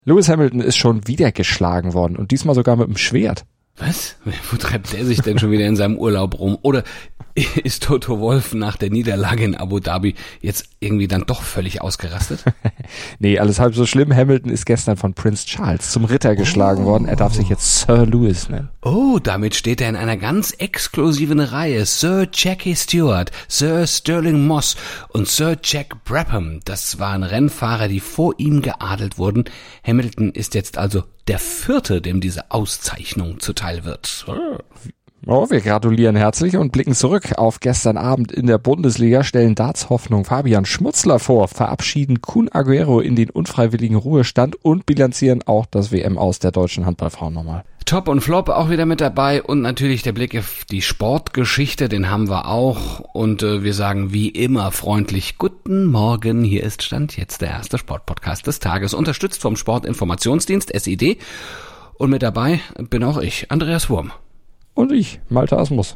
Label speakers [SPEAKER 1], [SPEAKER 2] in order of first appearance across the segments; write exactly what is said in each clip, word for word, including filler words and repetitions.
[SPEAKER 1] Lewis Hamilton ist schon wieder geschlagen worden und diesmal sogar mit dem Schwert.
[SPEAKER 2] Was? Wo treibt der sich denn schon wieder in seinem Urlaub rum? Oder ist Toto Wolff nach der Niederlage in Abu Dhabi jetzt irgendwie dann doch völlig ausgerastet?
[SPEAKER 1] Nee, alles halb so schlimm. Hamilton ist gestern von Prince Charles zum Ritter geschlagen oh. worden. Er darf sich jetzt Sir Lewis nennen.
[SPEAKER 2] Oh, damit steht er in einer ganz exklusiven Reihe. Sir Jackie Stewart, Sir Sterling Moss und Sir Jack Brabham. Das waren Rennfahrer, die vor ihm geadelt wurden. Hamilton ist jetzt also der Vierte, dem diese Auszeichnung zuteil wird.
[SPEAKER 1] Oh, wir gratulieren herzlich und blicken zurück auf gestern Abend in der Bundesliga, stellen Darts-Hoffnung Fabian Schmutzler vor, verabschieden Kun Aguero in den unfreiwilligen Ruhestand und bilanzieren auch das W M-Aus der deutschen Handballfrauen nochmal.
[SPEAKER 2] Top und Flop auch wieder mit dabei und natürlich der Blick auf die Sportgeschichte, den haben wir auch und äh, wir sagen wie immer freundlich Guten Morgen, hier ist Stand jetzt der erste Sportpodcast des Tages, unterstützt vom Sportinformationsdienst S I D und mit dabei bin auch ich, Andreas Wurm.
[SPEAKER 1] Und ich, Malte Asmus.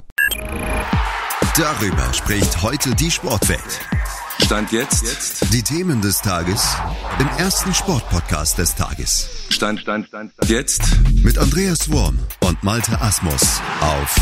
[SPEAKER 3] Darüber spricht heute die Sportwelt. Stand jetzt. jetzt die Themen des Tages im ersten Sportpodcast des Tages. Stand, Stand, Stand, Stand. Jetzt mit Andreas Wurm und Malte Asmus auf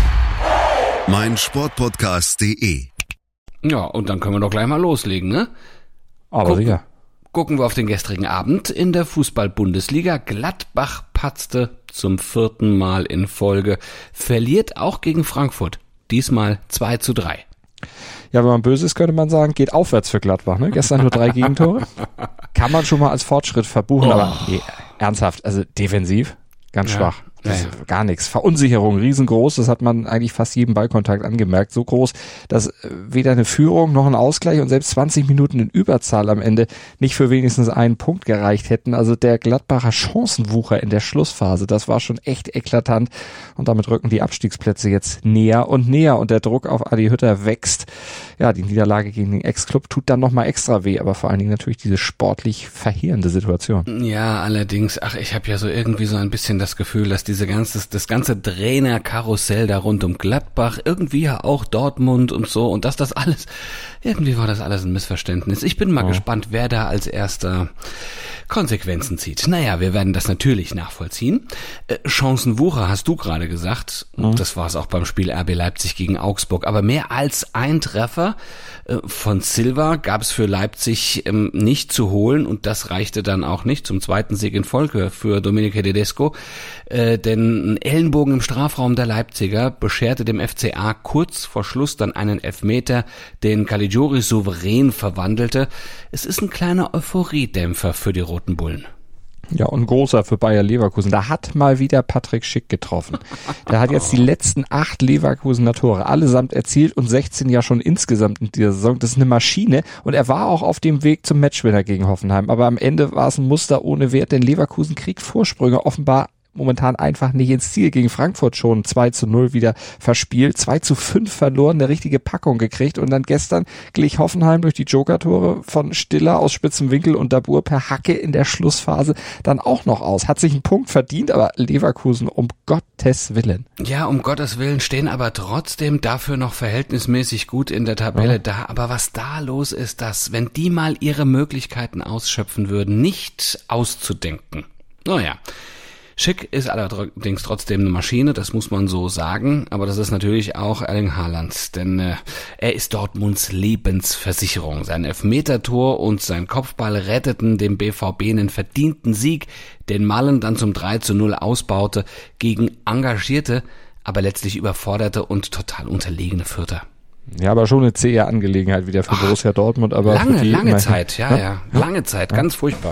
[SPEAKER 3] meinsportpodcast punkt de.
[SPEAKER 2] Ja, und dann können wir doch gleich mal loslegen, ne?
[SPEAKER 1] Aber
[SPEAKER 2] Gucken,
[SPEAKER 1] sicher.
[SPEAKER 2] Gucken wir auf den gestrigen Abend in der Fußball-Bundesliga. Gladbach patzte zum vierten Mal in Folge, verliert auch gegen Frankfurt. Diesmal zwei zu drei.
[SPEAKER 1] Ja, wenn man böse ist, könnte man sagen, geht aufwärts für Gladbach, ne? Gestern nur drei Gegentore. Kann man schon mal als Fortschritt verbuchen, oh. aber nee, ernsthaft, also defensiv, ganz
[SPEAKER 2] ja.
[SPEAKER 1] schwach.
[SPEAKER 2] Ja, ja.
[SPEAKER 1] Gar nichts. Verunsicherung riesengroß, das hat man eigentlich fast jedem Ballkontakt angemerkt. So groß, dass weder eine Führung noch ein Ausgleich und selbst zwanzig Minuten in Überzahl am Ende nicht für wenigstens einen Punkt gereicht hätten. Also der Gladbacher Chancenwucher in der Schlussphase, das war schon echt eklatant. Und damit rücken die Abstiegsplätze jetzt näher und näher und der Druck auf Adi Hütter wächst. Ja, die Niederlage gegen den Ex-Club tut dann nochmal extra weh, aber vor allen Dingen natürlich diese sportlich verheerende Situation.
[SPEAKER 2] Ja, allerdings, ach, ich habe ja so irgendwie so ein bisschen das Gefühl, dass diese ganze, das ganze Trainerkarussell da rund um Gladbach, irgendwie ja auch Dortmund und so, und dass das alles, irgendwie war das alles ein Missverständnis. Ich bin mal oh. gespannt, wer da als erster Konsequenzen zieht. Naja, wir werden das natürlich nachvollziehen. Äh, Chancenwucher hast du gerade gesagt. Mhm. Das war es auch beim Spiel R B Leipzig gegen Augsburg. Aber mehr als ein Treffer äh, von Silva gab es für Leipzig ähm, nicht zu holen. Und das reichte dann auch nicht zum zweiten Sieg in Folge für Domenico Tedesco. Äh, denn ein Ellenbogen im Strafraum der Leipziger bescherte dem F C A kurz vor Schluss dann einen Elfmeter, den Caligiuri souverän verwandelte. Es ist ein kleiner Euphoriedämpfer für die Roten Bullen.
[SPEAKER 1] Ja, und großer für Bayer Leverkusen. Da hat mal wieder Patrick Schick getroffen. Der hat jetzt die letzten acht Leverkusener Tore allesamt erzielt und sechzehn ja schon insgesamt in dieser Saison. Das ist eine Maschine und er war auch auf dem Weg zum Matchwinner gegen Hoffenheim. Aber am Ende war es ein Muster ohne Wert, denn Leverkusen kriegt Vorsprünge offenbar momentan einfach nicht ins Ziel. Gegen Frankfurt schon zwei zu null wieder verspielt, zwei zu fünf verloren, eine richtige Packung gekriegt und dann gestern glich Hoffenheim durch die Joker-Tore von Stiller aus spitzem Winkel und Dabur per Hacke in der Schlussphase dann auch noch aus. Hat sich einen Punkt verdient, aber Leverkusen um Gottes Willen.
[SPEAKER 2] Ja, um Gottes Willen stehen aber trotzdem dafür noch verhältnismäßig gut in der Tabelle ja. da. Aber was da los ist, dass, wenn die mal ihre Möglichkeiten ausschöpfen würden, nicht auszudenken. Naja. Schick ist allerdings trotzdem eine Maschine, das muss man so sagen, aber das ist natürlich auch Erling Haaland, denn äh, er ist Dortmunds Lebensversicherung. Sein Elfmetertor und sein Kopfball retteten dem B V B einen verdienten Sieg, den Malen dann zum drei zu null ausbaute gegen engagierte, aber letztlich überforderte und total unterlegene Fürther.
[SPEAKER 1] Ja, aber schon eine zähe Angelegenheit wieder für Ach, Borussia Dortmund. Aber
[SPEAKER 2] lange,
[SPEAKER 1] für die
[SPEAKER 2] lange
[SPEAKER 1] immer,
[SPEAKER 2] Zeit, ja, ja, ja, lange Zeit, ganz furchtbar.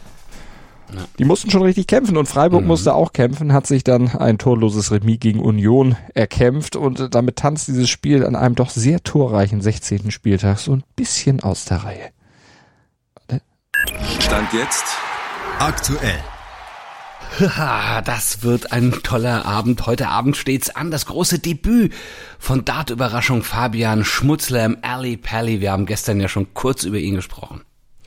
[SPEAKER 1] Ja. Die mussten schon richtig kämpfen und Freiburg mhm. musste auch kämpfen, hat sich dann ein torloses Remis gegen Union erkämpft und damit tanzt dieses Spiel an einem doch sehr torreichen sechzehnten Spieltag so ein bisschen aus der Reihe. Warte.
[SPEAKER 3] Stand jetzt aktuell.
[SPEAKER 2] Das wird ein toller Abend. Heute Abend steht's an, das große Debüt von Dart-Überraschung Fabian Schmutzler im Ali Pally. Wir haben gestern ja schon kurz über ihn gesprochen.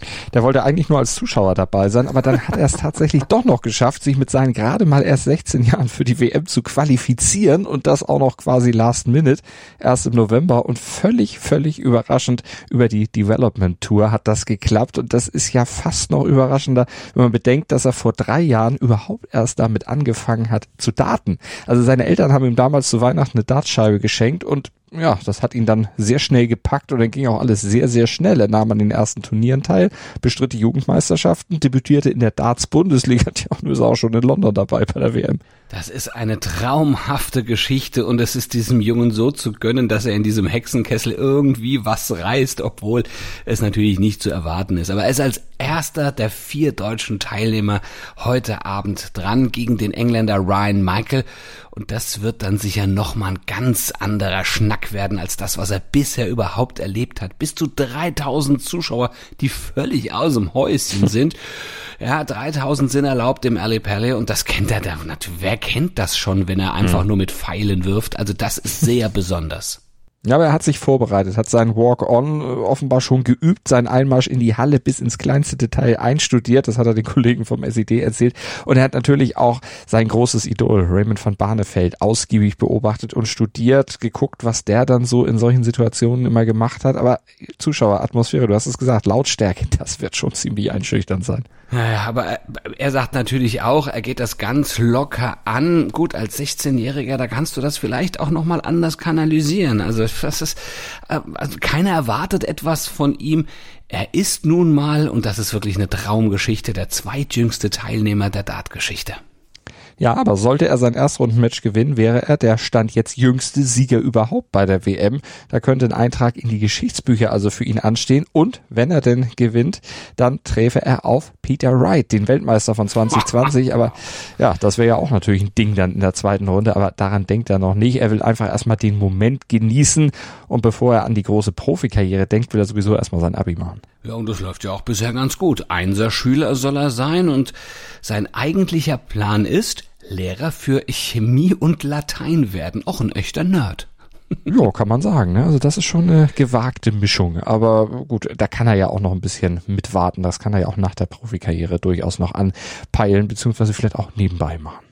[SPEAKER 1] Der wollte eigentlich nur als Zuschauer dabei sein, aber dann hat er es tatsächlich doch noch geschafft, sich mit seinen gerade mal erst sechzehn Jahren für die W M zu qualifizieren und das auch noch quasi last minute, erst im November, und völlig, völlig überraschend über die Development Tour hat das geklappt, und das ist ja fast noch überraschender, wenn man bedenkt, dass er vor drei Jahren überhaupt erst damit angefangen hat zu darten. Also seine Eltern haben ihm damals zu Weihnachten eine Dartscheibe geschenkt und ja, das hat ihn dann sehr schnell gepackt und dann ging auch alles sehr, sehr schnell. Er nahm an den ersten Turnieren teil, bestritt die Jugendmeisterschaften, debütierte in der Darts-Bundesliga, die auch nur ist auch schon in London dabei bei der W M.
[SPEAKER 2] Das ist eine traumhafte Geschichte und es ist diesem Jungen so zu gönnen, dass er in diesem Hexenkessel irgendwie was reißt, obwohl es natürlich nicht zu erwarten ist. Aber er ist als erster der vier deutschen Teilnehmer heute Abend dran gegen den Engländer Ryan Michael. Und das wird dann sicher nochmal ein ganz anderer Schnack werden als das, was er bisher überhaupt erlebt hat. Bis zu dreitausend Zuschauer, die völlig aus dem Häuschen sind. Ja, dreitausend sind erlaubt im Alley Pally und das kennt er da. Wer kennt das schon, wenn er einfach mhm. nur mit Pfeilen wirft? Also das ist sehr besonders.
[SPEAKER 1] Ja, aber er hat sich vorbereitet, hat seinen Walk-on offenbar schon geübt, seinen Einmarsch in die Halle bis ins kleinste Detail einstudiert. Das hat er den Kollegen vom S E D erzählt. Und er hat natürlich auch sein großes Idol, Raymond van Barneveld, ausgiebig beobachtet und studiert, geguckt, was der dann so in solchen Situationen immer gemacht hat. Aber Zuschaueratmosphäre, du hast es gesagt, Lautstärke, das wird schon ziemlich einschüchternd sein.
[SPEAKER 2] Naja, aber er sagt natürlich auch, er geht das ganz locker an. Gut, als sechzehnjähriger, da kannst du das vielleicht auch nochmal anders kanalisieren. Also das ist, also keiner erwartet etwas von ihm. Er ist nun mal, und das ist wirklich eine Traumgeschichte, der zweitjüngste Teilnehmer der Dartgeschichte.
[SPEAKER 1] Ja, aber sollte er sein Erstrundenmatch gewinnen, wäre er der Stand jetzt jüngste Sieger überhaupt bei der W M. Da könnte ein Eintrag in die Geschichtsbücher also für ihn anstehen. Und wenn er denn gewinnt, dann träfe er auf Peter Wright, den Weltmeister von zwanzig zwanzig. Aber ja, das wäre ja auch natürlich ein Ding dann in der zweiten Runde. Aber daran denkt er noch nicht. Er will einfach erstmal den Moment genießen. Und bevor er an die große Profikarriere denkt, will er sowieso erstmal sein Abi machen.
[SPEAKER 2] Ja, und das läuft ja auch bisher ganz gut. Einser-Schüler soll er sein und sein eigentlicher Plan ist, Lehrer für Chemie und Latein werden. Auch ein echter Nerd.
[SPEAKER 1] Ja, kann man sagen, ne? Also das ist schon eine gewagte Mischung. Aber gut, da kann er ja auch noch ein bisschen mitwarten. Das kann er ja auch nach der Profikarriere durchaus noch anpeilen, beziehungsweise vielleicht auch nebenbei machen.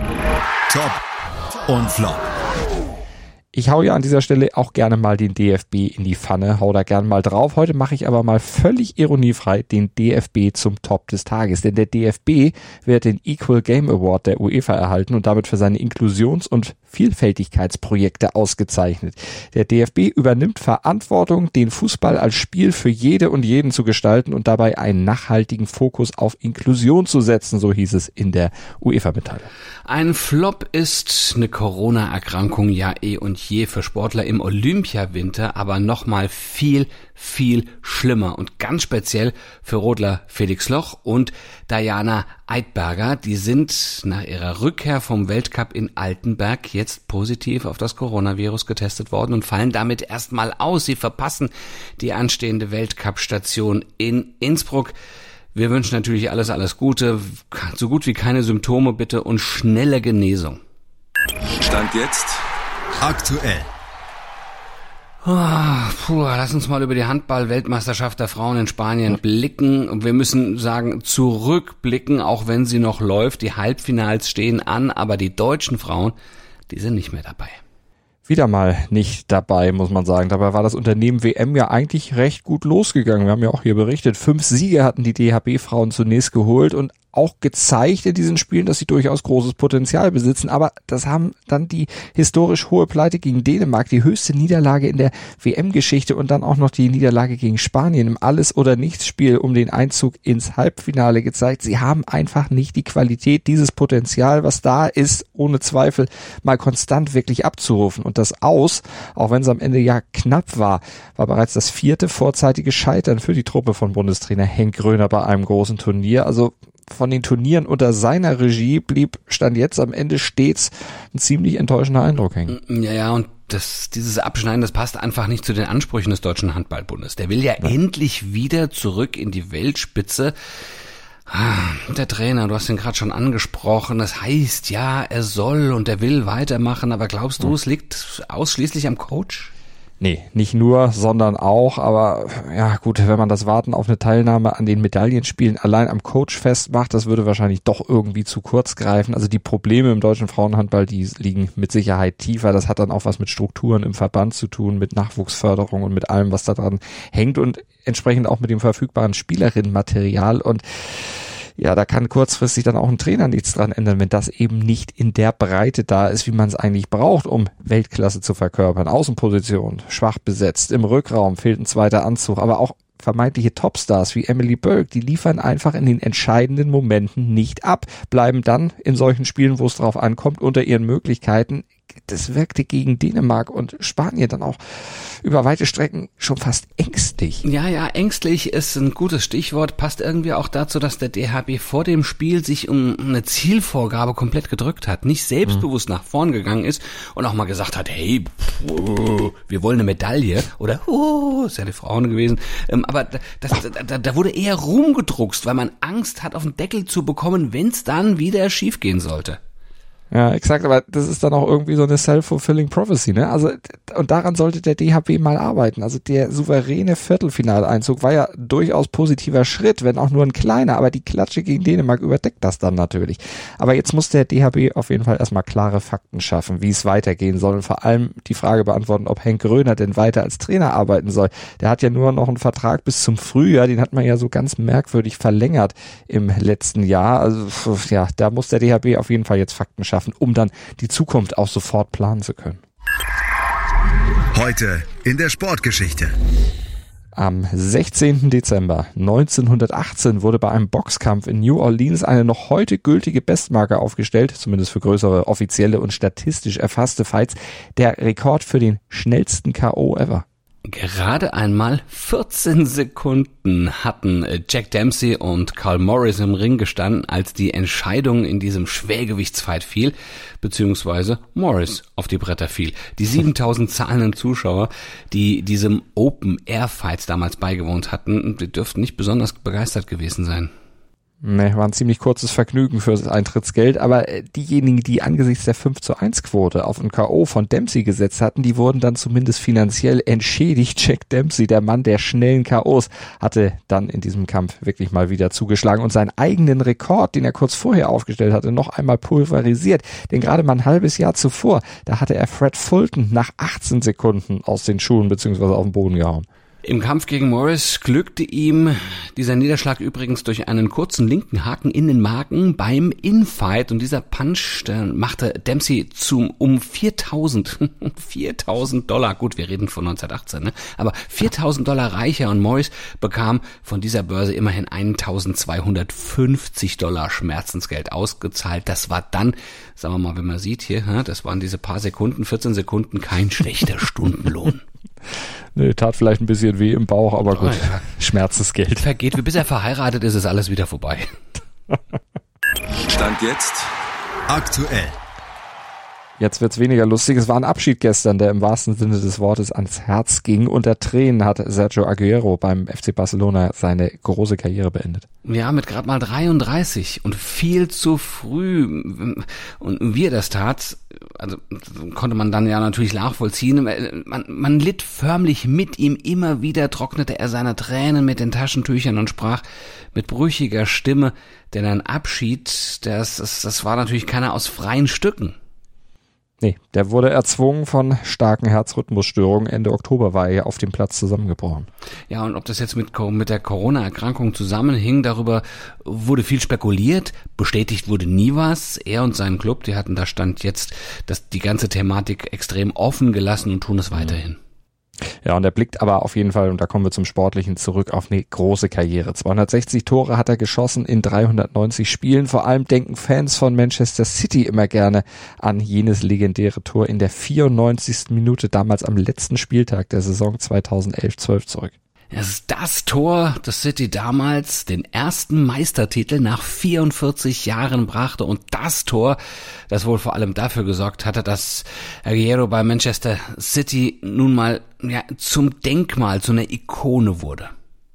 [SPEAKER 3] Top und Flop.
[SPEAKER 1] Ich hau ja an dieser Stelle auch gerne mal den D F B in die Pfanne, hau da gerne mal drauf. Heute mache ich aber mal völlig ironiefrei den D F B zum Top des Tages. Denn der D F B wird den Equal Game Award der UEFA erhalten und damit für seine Inklusions- und Vielfältigkeitsprojekte ausgezeichnet. Der D F B übernimmt Verantwortung, den Fußball als Spiel für jede und jeden zu gestalten und dabei einen nachhaltigen Fokus auf Inklusion zu setzen, so hieß es in der UEFA-Mitteilung.
[SPEAKER 2] Ein Flop ist eine Corona-Erkrankung ja eh und je für Sportler im Olympiawinter, aber nochmal viel, viel schlimmer und ganz speziell für Rodler Felix Loch und Diana Eidberger. Die sind nach ihrer Rückkehr vom Weltcup in Altenberg jetzt positiv auf das Coronavirus getestet worden und fallen damit erstmal aus. Sie verpassen die anstehende Weltcup-Station in Innsbruck. Wir wünschen natürlich alles, alles Gute, so gut wie keine Symptome bitte und schnelle Genesung.
[SPEAKER 3] Stand jetzt aktuell.
[SPEAKER 2] Oh, puh, lass uns mal über die Handball-Weltmeisterschaft der Frauen in Spanien blicken. Und wir müssen sagen, zurückblicken, auch wenn sie noch läuft. Die Halbfinals stehen an, aber die deutschen Frauen, die sind nicht mehr dabei.
[SPEAKER 1] Wieder mal nicht dabei, muss man sagen. Dabei war das Unternehmen W M ja eigentlich recht gut losgegangen. Wir haben ja auch hier berichtet, fünf Siege hatten die D H B-Frauen zunächst geholt und auch gezeigt in diesen Spielen, dass sie durchaus großes Potenzial besitzen. Aber das haben dann die historisch hohe Pleite gegen Dänemark, die höchste Niederlage in der W M-Geschichte und dann auch noch die Niederlage gegen Spanien im Alles-oder-Nichts-Spiel um den Einzug ins Halbfinale gezeigt. Sie haben einfach nicht die Qualität, dieses Potenzial, was da ist, ohne Zweifel mal konstant wirklich abzurufen. Und das Aus, auch wenn es am Ende ja knapp war, war bereits das vierte vorzeitige Scheitern für die Truppe von Bundestrainer Henk Gröner bei einem großen Turnier. Also von den Turnieren unter seiner Regie blieb Stand jetzt am Ende stets ein ziemlich enttäuschender Eindruck hängen.
[SPEAKER 2] Ja, ja, und das, dieses Abschneiden, das passt einfach nicht zu den Ansprüchen des Deutschen Handballbundes. Der will ja, ja endlich wieder zurück in die Weltspitze. Der Trainer, du hast ihn gerade schon angesprochen, das heißt ja, er soll und er will weitermachen, aber glaubst du, ja. es liegt ausschließlich am Coach?
[SPEAKER 1] Nee, nicht nur, sondern auch, aber ja gut, wenn man das Warten auf eine Teilnahme an den Medaillenspielen allein am Coach festmacht, das würde wahrscheinlich doch irgendwie zu kurz greifen. Also die Probleme im deutschen Frauenhandball, die liegen mit Sicherheit tiefer. Das hat dann auch was mit Strukturen im Verband zu tun, mit Nachwuchsförderung und mit allem, was da dran hängt und entsprechend auch mit dem verfügbaren Spielerinnenmaterial. Und ja, da kann kurzfristig dann auch ein Trainer nichts dran ändern, wenn das eben nicht in der Breite da ist, wie man es eigentlich braucht, um Weltklasse zu verkörpern. Außenposition, schwach besetzt, im Rückraum fehlt ein zweiter Anzug, aber auch vermeintliche Topstars wie Emily Burke, die liefern einfach in den entscheidenden Momenten nicht ab, bleiben dann in solchen Spielen, wo es drauf ankommt, unter ihren Möglichkeiten. Das wirkte gegen Dänemark und Spanien dann auch über weite Strecken schon fast ängstlich.
[SPEAKER 2] Ja, ja, ängstlich ist ein gutes Stichwort, passt irgendwie auch dazu, dass der D H B vor dem Spiel sich um eine Zielvorgabe komplett gedrückt hat, nicht selbstbewusst mhm. nach vorn gegangen ist und auch mal gesagt hat, hey, pff, wir wollen eine Medaille oder oh, ist ja die Frauen gewesen, ähm, aber das, da, da wurde eher rumgedruckst, weil man Angst hat, auf den Deckel zu bekommen, wenn es dann wieder schief gehen sollte.
[SPEAKER 1] Ja, exakt, aber das ist dann auch irgendwie so eine self-fulfilling prophecy, ne? Also, und daran sollte der D H B mal arbeiten. Also der souveräne Viertelfinaleinzug war ja durchaus positiver Schritt, wenn auch nur ein kleiner, aber die Klatsche gegen Dänemark überdeckt das dann natürlich. Aber jetzt muss der D H B auf jeden Fall erstmal klare Fakten schaffen, wie es weitergehen soll und vor allem die Frage beantworten, ob Henk Gröner denn weiter als Trainer arbeiten soll. Der hat ja nur noch einen Vertrag bis zum Frühjahr, den hat man ja so ganz merkwürdig verlängert im letzten Jahr. Also, ja, da muss der D H B auf jeden Fall jetzt Fakten schaffen, um dann die Zukunft auch sofort planen zu können.
[SPEAKER 3] Heute in der Sportgeschichte.
[SPEAKER 1] Am sechzehnten Dezember neunzehnhundertachtzehn wurde bei einem Boxkampf in New Orleans eine noch heute gültige Bestmarke aufgestellt, zumindest für größere offizielle und statistisch erfasste Fights, der Rekord für den schnellsten K O ever.
[SPEAKER 2] Gerade einmal vierzehn Sekunden hatten Jack Dempsey und Carl Morris im Ring gestanden, als die Entscheidung in diesem Schwergewichtsfight fiel, beziehungsweise Morris auf die Bretter fiel. Die siebentausend zahlenden Zuschauer, die diesem Open-Air-Fight damals beigewohnt hatten, die dürften nicht besonders begeistert gewesen sein.
[SPEAKER 1] Ne, war ein ziemlich kurzes Vergnügen für das Eintrittsgeld, aber diejenigen, die angesichts der fünf zu eins Quote auf ein K O von Dempsey gesetzt hatten, die wurden dann zumindest finanziell entschädigt. Jack Dempsey, der Mann der schnellen K Os, hatte dann in diesem Kampf wirklich mal wieder zugeschlagen und seinen eigenen Rekord, den er kurz vorher aufgestellt hatte, noch einmal pulverisiert. Denn gerade mal ein halbes Jahr zuvor, da hatte er Fred Fulton nach achtzehn Sekunden aus den Schuhen bzw. auf den Boden gehauen.
[SPEAKER 2] Im Kampf gegen Morris glückte ihm dieser Niederschlag übrigens durch einen kurzen linken Haken in den Magen beim Infight und dieser Punch der machte Dempsey zum um viertausend Dollar, gut, wir reden von neunzehnhundertachtzehn, ne? Aber viertausend Dollar reicher und Morris bekam von dieser Börse immerhin eintausendzweihundertfünfzig Dollar Schmerzensgeld ausgezahlt. Das war dann, sagen wir mal, wenn man sieht hier, das waren diese paar Sekunden, vierzehn Sekunden, kein schlechter Stundenlohn.
[SPEAKER 1] Ne, tat vielleicht ein bisschen weh im Bauch, aber gut, oh ja. Schmerzensgeld.
[SPEAKER 2] Vergeht, bis er verheiratet ist, ist alles wieder vorbei.
[SPEAKER 3] Stand jetzt aktuell.
[SPEAKER 1] Jetzt wird's weniger lustig. Es war ein Abschied gestern, der im wahrsten Sinne des Wortes ans Herz ging. Unter Tränen hat Sergio Aguero beim F C Barcelona seine große Karriere beendet.
[SPEAKER 2] Ja, mit gerade mal dreiunddreißig und viel zu früh. Und wie er das tat, also konnte man dann ja natürlich nachvollziehen. Man, man litt förmlich mit ihm. Immer wieder trocknete er seine Tränen mit den Taschentüchern und sprach mit brüchiger Stimme. Denn ein Abschied, das, das, das war natürlich keiner aus freien Stücken.
[SPEAKER 1] Nee, der wurde erzwungen von starken Herzrhythmusstörungen. Ende Oktober war er ja auf dem Platz zusammengebrochen.
[SPEAKER 2] Ja, und ob das jetzt mit, mit der Corona-Erkrankung zusammenhing, darüber wurde viel spekuliert. Bestätigt wurde nie was. Er und sein Club, die hatten da Stand jetzt das, die ganze Thematik extrem offen gelassen und tun es weiterhin.
[SPEAKER 1] Ja, und er blickt aber auf jeden Fall, und da kommen wir zum Sportlichen, zurück auf eine große Karriere. zweihundertsechzig Tore hat er geschossen in dreihundertneunzig Spielen. Vor allem denken Fans von Manchester City immer gerne an jenes legendäre Tor in der vierundneunzigsten Minute, damals am letzten Spieltag der Saison zweitausendelf zwölf zurück.
[SPEAKER 2] Es ist das Tor, das City damals den ersten Meistertitel nach vierundvierzig Jahren brachte und das Tor, das wohl vor allem dafür gesorgt hatte, dass Aguero bei Manchester City nun mal ja, zum Denkmal, zu einer Ikone wurde.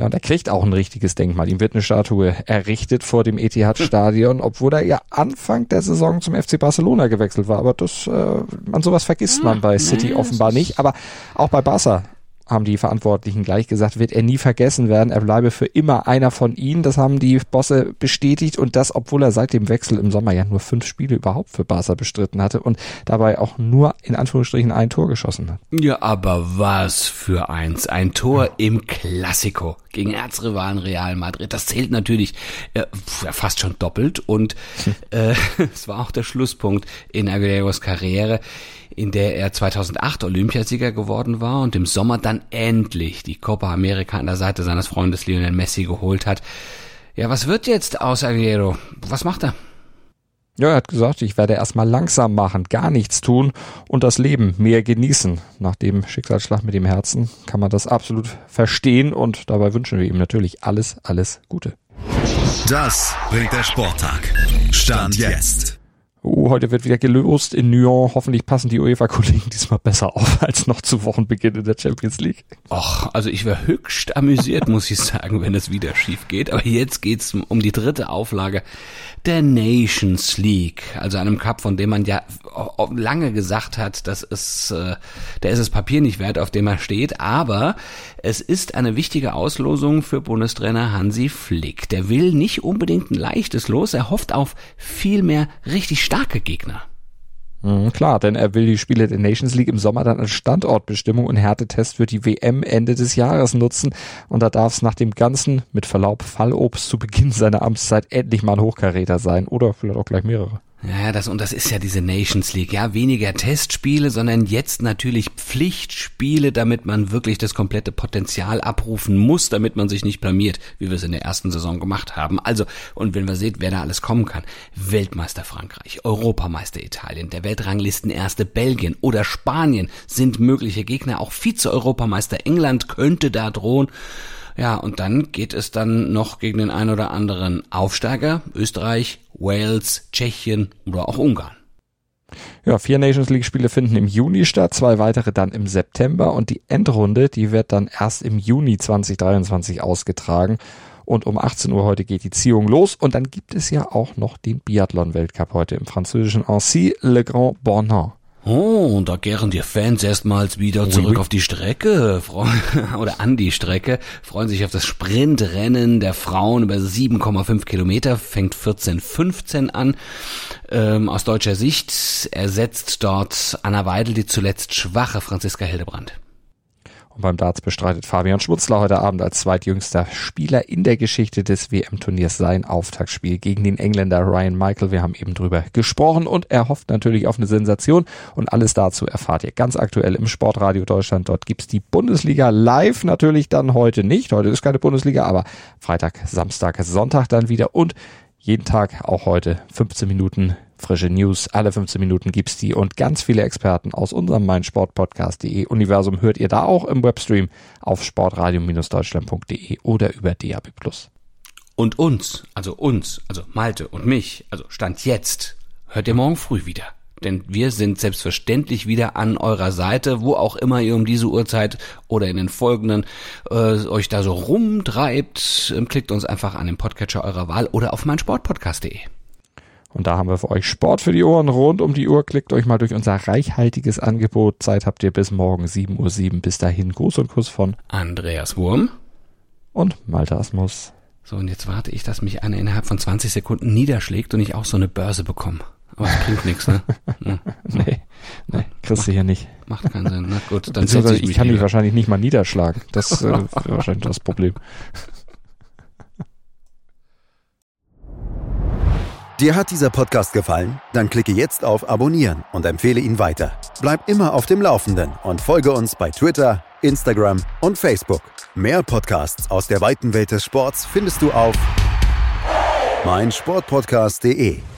[SPEAKER 1] Ja, und er kriegt auch ein richtiges Denkmal. Ihm wird eine Statue errichtet vor dem Etihad-Stadion, obwohl er ja Anfang der Saison zum F C Barcelona gewechselt war. Aber das, äh, an sowas vergisst man bei City nee, offenbar nicht. Aber auch bei Barca haben die Verantwortlichen gleich gesagt, wird er nie vergessen werden. Er bleibe für immer einer von ihnen. Das haben die Bosse bestätigt und das, obwohl er seit dem Wechsel im Sommer ja nur fünf Spiele überhaupt für Barca bestritten hatte und dabei auch nur in Anführungsstrichen ein Tor geschossen hat.
[SPEAKER 2] Ja, aber was für eins. Ein Tor im Klassiko gegen Erzrivalen Real Madrid. Das zählt natürlich äh, fast schon doppelt und äh, es war auch der Schlusspunkt in Agueros Karriere, in der er zweitausendacht Olympiasieger geworden war und im Sommer dann endlich die Copa America an der Seite seines Freundes Lionel Messi geholt hat. Ja, was wird jetzt aus Agüero? Was macht er?
[SPEAKER 1] Ja, er hat gesagt, ich werde erstmal langsam machen, gar nichts tun und das Leben mehr genießen. Nach dem Schicksalsschlag mit dem Herzen kann man das absolut verstehen und dabei wünschen wir ihm natürlich alles, alles Gute.
[SPEAKER 3] Das bringt der Sporttag. Stand jetzt.
[SPEAKER 1] Oh, heute wird wieder gelost in Nyon. Hoffentlich passen die UEFA-Kollegen diesmal besser auf als noch zu Wochenbeginn in der Champions League.
[SPEAKER 2] Och, also ich wäre höchst amüsiert, muss ich sagen, wenn es wieder schief geht. Aber jetzt geht's um die dritte Auflage der Nations League. Also einem Cup, von dem man ja lange gesagt hat, dass es, äh, der ist das Papier nicht wert, auf dem er steht. Aber es ist eine wichtige Auslosung für Bundestrainer Hansi Flick. Der will nicht unbedingt ein leichtes Los. Er hofft auf viel mehr richtig starke Gegner.
[SPEAKER 1] Mhm, klar, denn er will die Spiele der Nations League im Sommer dann als Standortbestimmung und Härtetest für die W M Ende des Jahres nutzen. Und da darf es nach dem ganzen, mit Verlaub, Fallobst zu Beginn seiner Amtszeit endlich mal ein Hochkaräter sein. Oder vielleicht auch gleich mehrere.
[SPEAKER 2] Ja, das, und das ist ja diese Nations League, ja, weniger Testspiele, sondern jetzt natürlich Pflichtspiele, damit man wirklich das komplette Potenzial abrufen muss, damit man sich nicht blamiert, wie wir es in der ersten Saison gemacht haben. Also, und wenn wir sehen, wer da alles kommen kann, Weltmeister Frankreich, Europameister Italien, der Weltranglistenerste Belgien oder Spanien sind mögliche Gegner, auch Vize-Europameister England könnte da drohen. Ja, und dann geht es dann noch gegen den ein oder anderen Aufsteiger, Österreich, Wales, Tschechien oder auch Ungarn.
[SPEAKER 1] Ja, vier Nations League Spiele finden im Juni statt, zwei weitere dann im September und die Endrunde, die wird dann erst im Juni zwanzig dreiundzwanzig ausgetragen. Und um achtzehn Uhr heute geht die Ziehung los und dann gibt es ja auch noch den Biathlon-Weltcup heute im französischen Annecy, Le Grand Bornand.
[SPEAKER 2] Oh, und da kehren die Fans erstmals wieder zurück oui, oui. auf die Strecke, oder an die Strecke, freuen sich auf das Sprintrennen der Frauen über sieben Komma fünf Kilometer, fängt vierzehn fünfzehn an. Ähm, aus deutscher Sicht ersetzt dort Anna Weidel die zuletzt schwache Franziska Hildebrand.
[SPEAKER 1] Und beim Darts bestreitet Fabian Schmutzler heute Abend als zweitjüngster Spieler in der Geschichte des W M-Turniers sein Auftaktspiel gegen den Engländer Ryan Michael. Wir haben eben drüber gesprochen und er hofft natürlich auf eine Sensation. Und alles dazu erfahrt ihr ganz aktuell im Sportradio Deutschland. Dort gibt's die Bundesliga live, natürlich dann heute nicht. Heute ist keine Bundesliga, aber Freitag, Samstag, Sonntag dann wieder und jeden Tag, auch heute, fünfzehn Minuten frische News. Alle fünfzehn Minuten gibt's die und ganz viele Experten aus unserem meinsportpodcast punkt de Universum hört ihr da auch im Webstream auf sportradio Deutschland punkt de oder über D A B plus.
[SPEAKER 2] Und uns, also uns, also Malte und mich, also Stand jetzt, hört ihr morgen früh wieder. Denn wir sind selbstverständlich wieder an eurer Seite, wo auch immer ihr um diese Uhrzeit oder in den folgenden äh, euch da so rumtreibt. Klickt uns einfach an den Podcatcher eurer Wahl oder auf meinsportpodcast punkt de.
[SPEAKER 1] Und da haben wir für euch Sport für die Ohren rund um die Uhr. Klickt euch mal durch unser reichhaltiges Angebot. Zeit habt ihr bis morgen sieben Uhr sieben. Bis dahin Gruß und Kuss von
[SPEAKER 2] Andreas Wurm
[SPEAKER 1] und Malte Asmus.
[SPEAKER 2] So, und jetzt warte ich, dass mich einer innerhalb von zwanzig Sekunden niederschlägt und ich auch so eine Börse bekomme. Aber es bringt nichts, ne? Ja.
[SPEAKER 1] Nee, nee, kriegst du hier nicht.
[SPEAKER 2] Macht keinen Sinn, na gut, dann setze ich mich
[SPEAKER 1] Ich kann
[SPEAKER 2] wieder.
[SPEAKER 1] dich wahrscheinlich nicht mal niederschlagen. Das äh, wäre wahrscheinlich das Problem.
[SPEAKER 3] Dir hat dieser Podcast gefallen? Dann klicke jetzt auf Abonnieren und empfehle ihn weiter. Bleib immer auf dem Laufenden und folge uns bei Twitter, Instagram und Facebook. Mehr Podcasts aus der weiten Welt des Sports findest du auf meinsportpodcast punkt de.